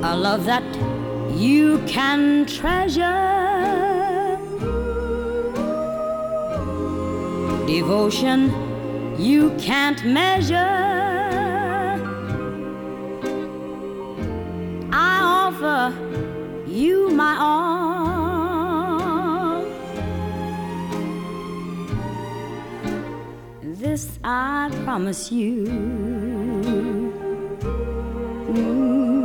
a love that you can treasure, devotion you can't measure. I offer you my all. This I promise you.